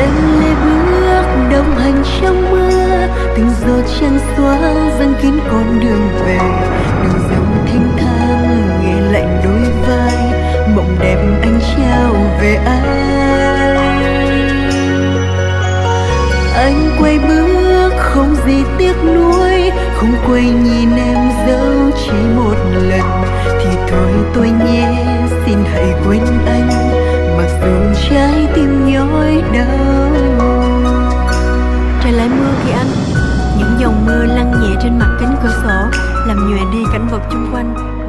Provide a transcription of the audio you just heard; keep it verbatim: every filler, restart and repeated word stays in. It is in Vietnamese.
Em lê bước đồng hành trong mưa, từng giọt trăng xóa dâng kín con đường về. Đường dòng thanh thang nghe lạnh đôi vai, mộng đẹp anh trao về ai. Anh quay bước không gì tiếc nuối, không quay nhìn em dẫu chỉ một lần. Thì thôi tôi nhé, xin hãy quên anh, mặc dù trái tim nhói đau. Trời lại mưa kìa anh. Những dòng mưa lăn nhẹ trên mặt kính cửa sổ, làm nhòe đi cảnh vật chung quanh.